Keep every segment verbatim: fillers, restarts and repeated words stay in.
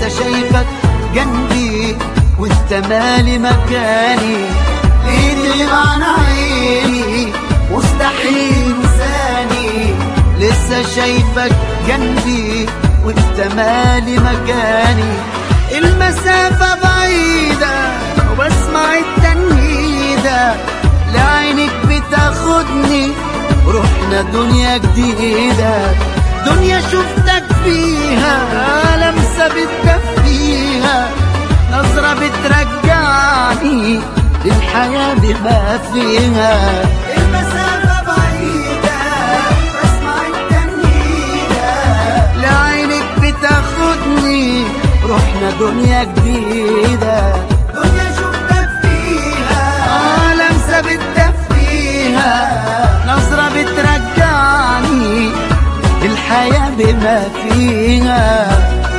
لسه شايفك جنبي وانت مالي مكاني، ايدي معنى عيني مستحيل انساني. لسه شايفك جنبي وانت مالي مكاني، المسافة بعيدة وبسمع التنهيدة لعينك بتاخدني ورحنا دنيا جديدة. دنيا شفتك فيها لمسة بتدفيها، نظرة بترجعني للحياة بما فيها. المسافة بعيدة بسمع التنهيدة لعينك بتاخدني رحنا دنيا جديدة. دنيا شفتك فيها آه لمسة بتدفيها، نظرة بترجعني الحياة بما فيها.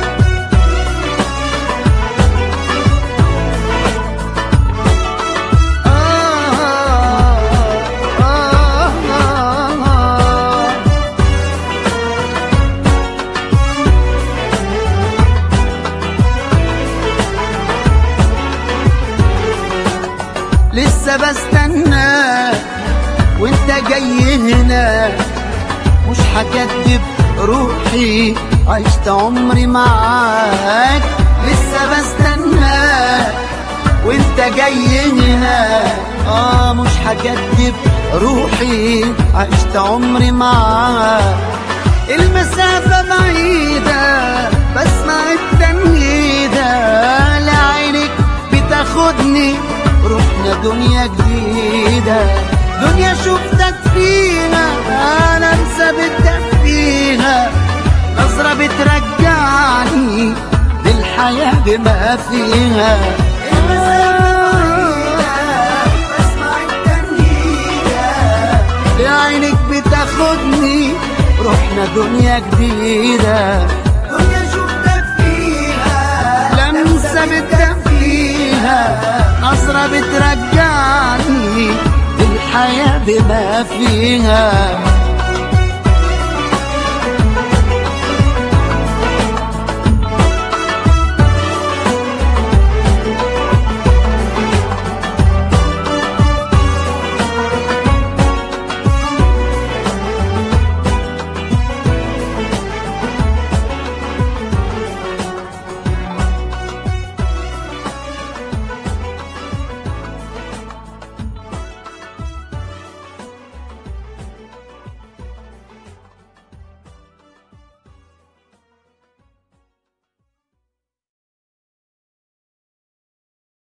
لسه بستنى وانت جاي هنا، مش هكدب روحي عشت عمري معاك. لسه بستنى وانت جاي هنا، اه مش هكدب روحي عشت عمري معاك. المسافة بعيدة بسمع التنهيدة لعينك بتاخدني رحنا دنيا جديدة. دنيا شفتك فيها لمسة بتدفيها، نظرة بترجعني للحياة بما فيها. بسمع التنهيدة لعينك بتاخدني رحنا دنيا جديدة. دنيا شفتك فيها لمسة بتدفيها، نظرة بترجعني للحياة بما فيها.